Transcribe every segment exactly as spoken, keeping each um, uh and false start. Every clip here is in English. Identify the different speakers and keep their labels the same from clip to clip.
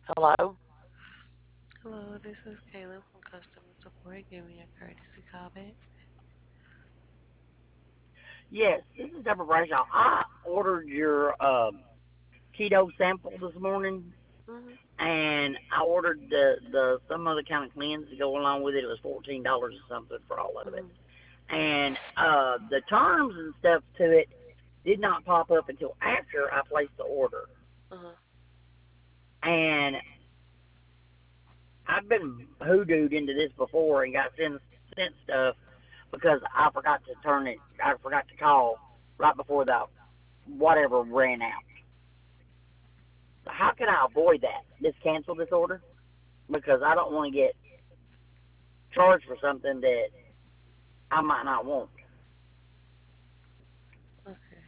Speaker 1: Hello?
Speaker 2: Hello, this is Caleb from customer support. Give me a courtesy call back.
Speaker 1: Yes, this is Deborah Bradshaw. I ordered your um, keto sample this morning,
Speaker 2: Mhm.
Speaker 1: and I ordered the, the some other kind of cleanse to go along with it. It was fourteen dollars or something for all of it.
Speaker 2: Mhm.
Speaker 1: And uh, the terms and stuff to it did not pop up until after I placed the order.
Speaker 2: Uh huh.
Speaker 1: And I've been hoodooed into this before and got sent sent stuff because I forgot to turn it. I forgot to call right before the whatever ran out. So how can I avoid that? Just cancel this order because I don't want to get charged for something that I might not want.
Speaker 2: Okay.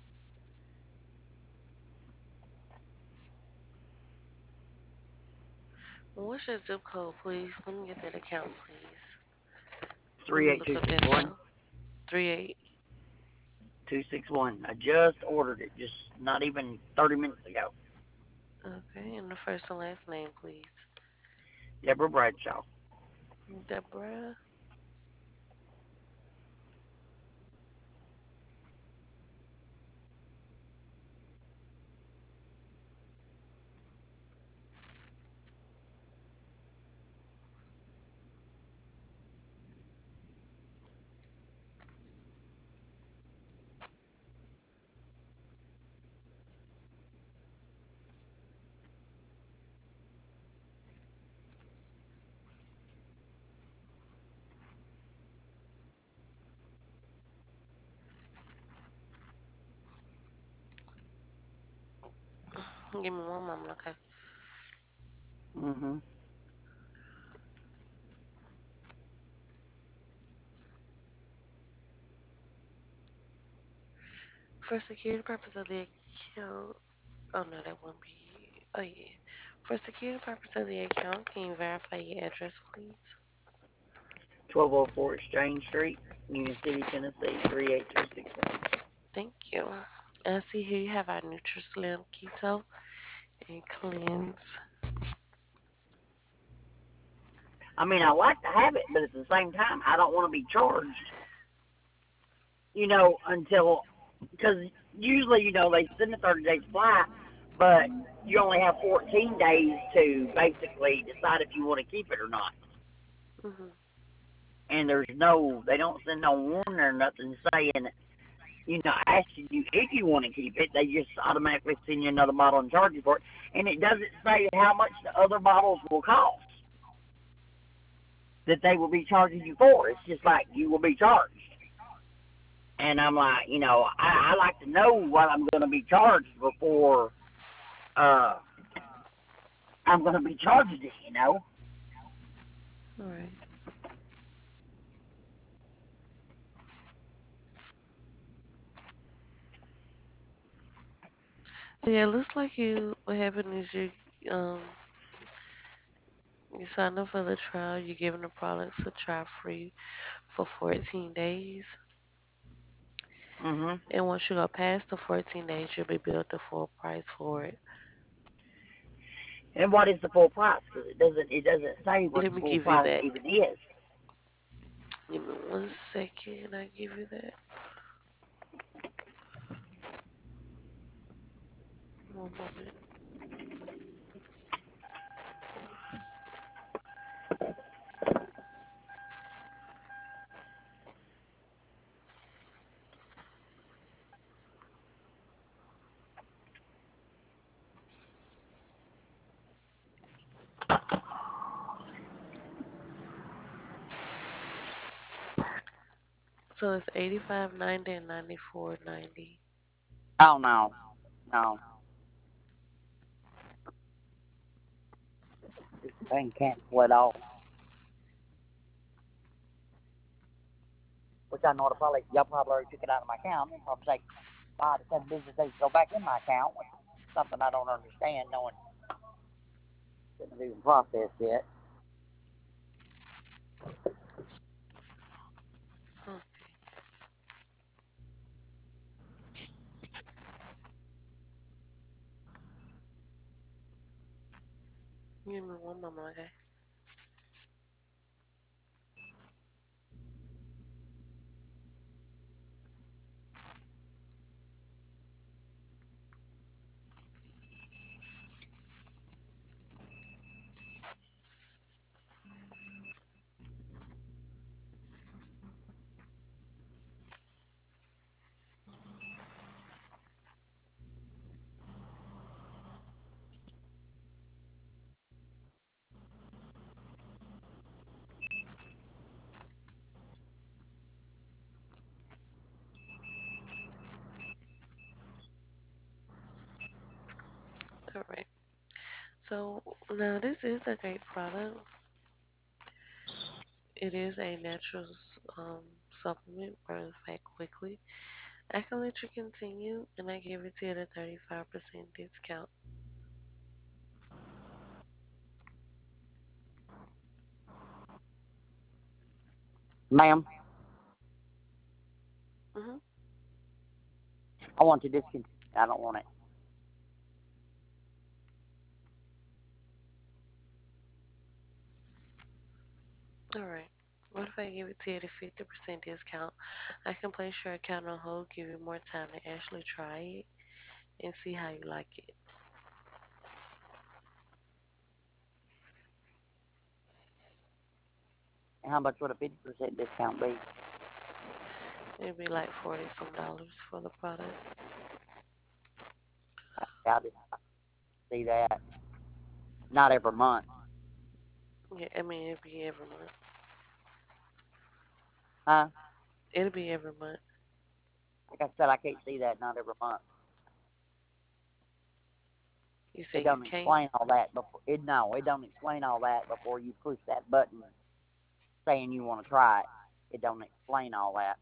Speaker 2: Well, what's your zip code, please? Let me get that account, please. Let
Speaker 1: Three
Speaker 2: me
Speaker 1: eight
Speaker 2: look
Speaker 1: two
Speaker 2: up
Speaker 1: six
Speaker 2: that
Speaker 1: one
Speaker 2: info. Three eight.
Speaker 1: two six one. I just ordered it, just not even thirty minutes ago.
Speaker 2: Okay, and the first and last name, please.
Speaker 1: Deborah Bradshaw.
Speaker 2: Deborah. Give me one moment, okay?
Speaker 1: Mhm.
Speaker 2: For security purpose of the account. Oh no, that won't be. Oh yeah. For security purpose of the account, can you verify your address, please?
Speaker 1: twelve oh four Exchange Street, Union City, Tennessee three eight two six one.
Speaker 2: Thank you. I see here you have our NutriSlim Keto and Cleanse.
Speaker 1: I mean, I like to have it, but at the same time, I don't want to be charged. You know, until because usually, you know, they send a thirty day supply, but you only have fourteen days to basically decide if you want to keep it or not.
Speaker 2: Mhm.
Speaker 1: And there's no, they don't send no warning or nothing saying, you know, asking you if you want to keep it. They just automatically send you another bottle and charge you for it. And it doesn't say how much the other bottles will cost that they will be charging you for. It's just like you will be charged. And I'm like, you know, I, I like to know what I'm going to be charged before uh, I'm going to be charged it, you know.
Speaker 2: All right. So yeah, it looks like you. What happened is you um you signed up for the trial. You're giving the products a try free for fourteen days,
Speaker 1: Mhm.
Speaker 2: and once you go past the fourteen days, you'll be billed the full price for it.
Speaker 1: And what is the full price? Because it doesn't, it doesn't say what
Speaker 2: Let
Speaker 1: the
Speaker 2: me
Speaker 1: full
Speaker 2: give you
Speaker 1: price
Speaker 2: that.
Speaker 1: even is.
Speaker 2: Give me one second. I give you that. One moment. So it's eighty five ninety and ninety four ninety.
Speaker 1: Oh no, no, this thing can't split off. Which I know it'll probably, y'all probably already took it out of my account. It'll probably take five to seven business days to go back in my account, which is something I don't understand, knowing it isn't even processed yet.
Speaker 2: Hmm. Give me one moment, okay? All right. So now this is a great product. It is a natural um, supplement, burns fat quickly. I can let you continue, and I give it to you at a thirty-five percent discount.
Speaker 1: Ma'am,
Speaker 2: Hmm.
Speaker 1: I want to discontinue. I don't want it.
Speaker 2: All right. What if I give it to you at a fifty percent discount? I can place your account on hold, give you more time to actually try it and see how you like it.
Speaker 1: How much would a fifty percent discount be?
Speaker 2: It'd be like forty some dollars for the product.
Speaker 1: I just see that. Not every month.
Speaker 2: Yeah, I mean, it'd be every month.
Speaker 1: Huh?
Speaker 2: It'll be every month.
Speaker 1: Like I said, I can't see that not every month.
Speaker 2: You
Speaker 1: It
Speaker 2: say you
Speaker 1: don't
Speaker 2: can't?
Speaker 1: explain all that before. It no, it don't explain all that before you push that button saying you want to try it. It don't explain all that.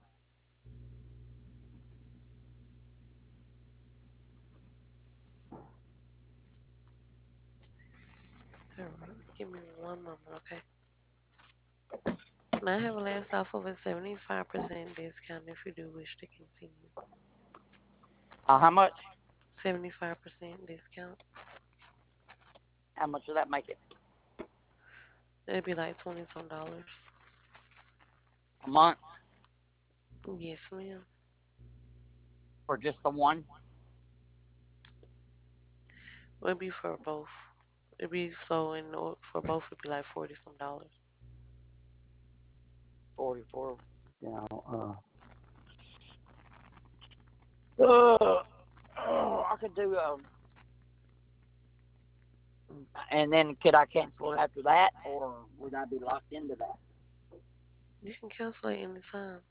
Speaker 2: All right. Give me one moment, okay? Now I have a last off of a seventy-five percent discount if you do wish to continue.
Speaker 1: Uh, how much?
Speaker 2: seventy-five percent discount.
Speaker 1: How much does that make it?
Speaker 2: It'd be like twenty some dollars.
Speaker 1: A month
Speaker 2: Yes, ma'am.
Speaker 1: for just the one?
Speaker 2: It'd be for both. It'd be so in or- for both it'd be like forty some dollars.
Speaker 1: Forty-four. You know. Uh, uh, oh, I could do. Um, and then could I cancel it after that, or would I be locked into that?
Speaker 2: You can cancel it anytime.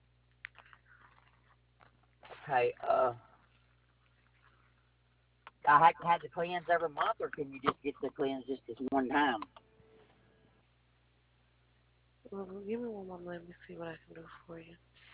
Speaker 1: Okay. Uh, I have to have the cleanse every month, or can you just get the cleanse just this one time?
Speaker 2: Well, give me one moment. Let me see what I can do for you.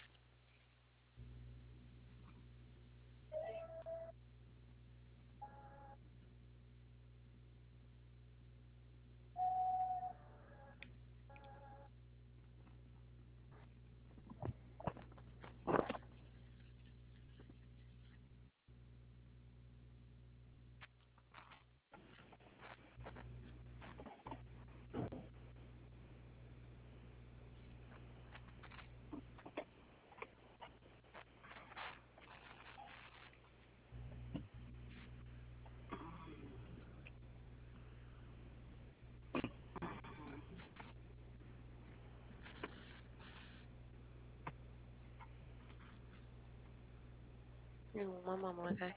Speaker 2: Give me one moment, okay?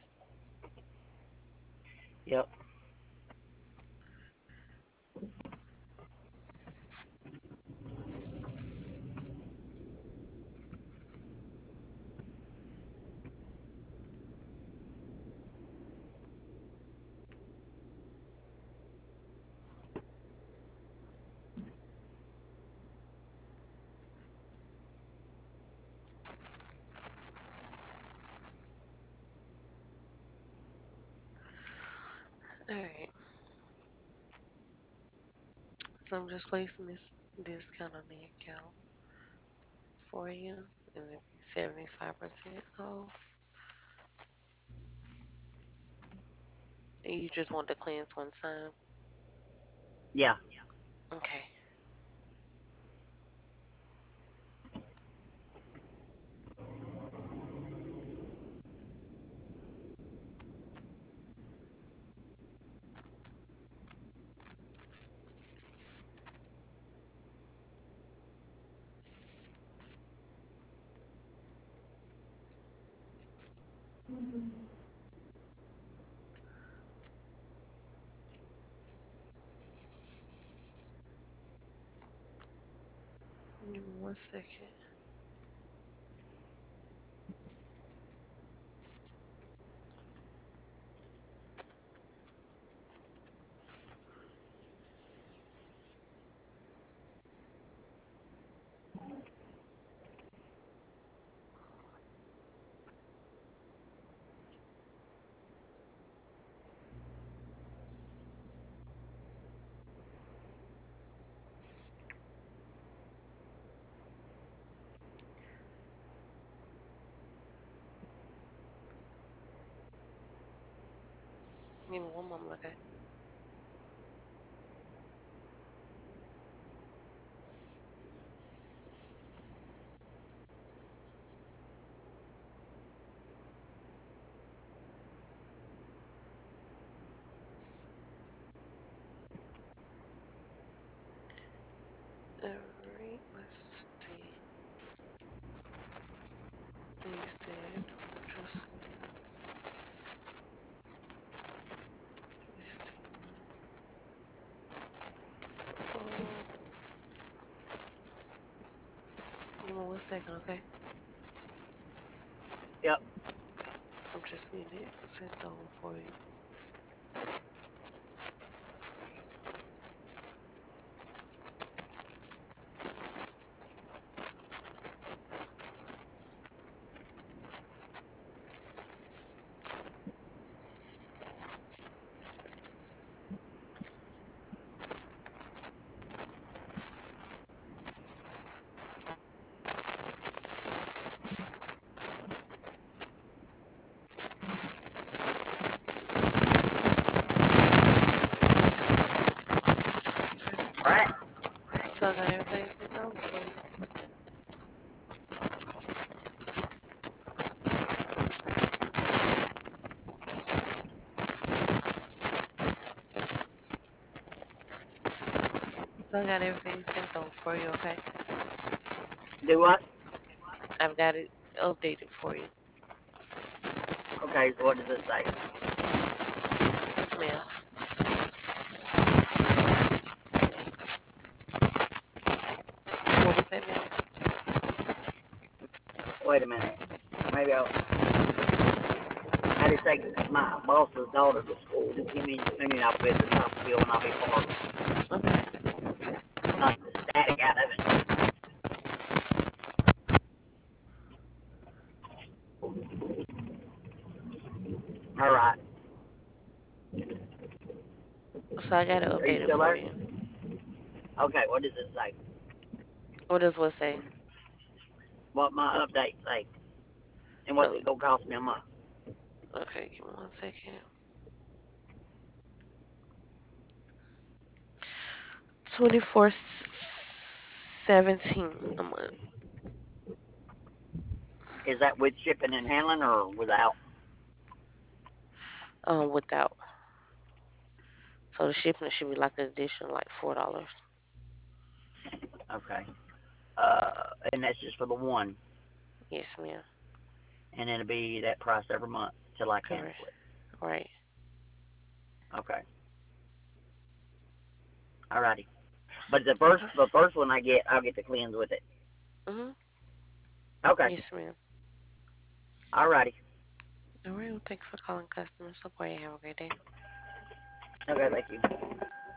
Speaker 1: Yep.
Speaker 2: All right. So I'm just placing this discount on the account for you, and it'd be seventy-five percent off. And you just want to cleanse one time.
Speaker 1: Yeah.
Speaker 2: Okay. Give me one second. Give me one moment, okay? Alright, let's see. You said just oh, give me one second, okay?
Speaker 1: Yep.
Speaker 2: I'm just getting it sent over for you.
Speaker 1: Right.
Speaker 2: So I got everything sent over for you. So I got everything sent over for you, okay?
Speaker 1: Do what?
Speaker 2: I've got it updated for you.
Speaker 1: Okay. So what does it say?
Speaker 2: Yes, ma'am. What was that, ma'am?
Speaker 1: Wait a minute. Maybe I'll. I just take my boss's daughter to school. Just give me. Let me not be at the top of the hill and I'll be far.
Speaker 2: Okay.
Speaker 1: Not the static out of it. All right.
Speaker 2: So I got it
Speaker 1: Are you
Speaker 2: updated
Speaker 1: still
Speaker 2: for
Speaker 1: there?
Speaker 2: you.
Speaker 1: Okay. What does it say?
Speaker 2: What does what say?
Speaker 1: What my update say? And what's
Speaker 2: No.
Speaker 1: it gonna cost me a month?
Speaker 2: Okay, give me one second. Twenty four seventeen a month.
Speaker 1: Is that with shipping and handling or without?
Speaker 2: Um, without. So the shipping should be like an additional like four dollars.
Speaker 1: Okay. Uh, and that's just for the one,
Speaker 2: Yes, ma'am.
Speaker 1: and it'll be that price every month till I
Speaker 2: Correct.
Speaker 1: cancel it.
Speaker 2: Right.
Speaker 1: Okay. Alrighty. But the first,
Speaker 2: Okay.
Speaker 1: the first one I get, I'll get the cleanse with it.
Speaker 2: Mhm.
Speaker 1: Okay.
Speaker 2: Yes, ma'am.
Speaker 1: Alrighty.
Speaker 2: All right. Well, thanks for calling customer support. You have a great day.
Speaker 1: Okay. Thank you.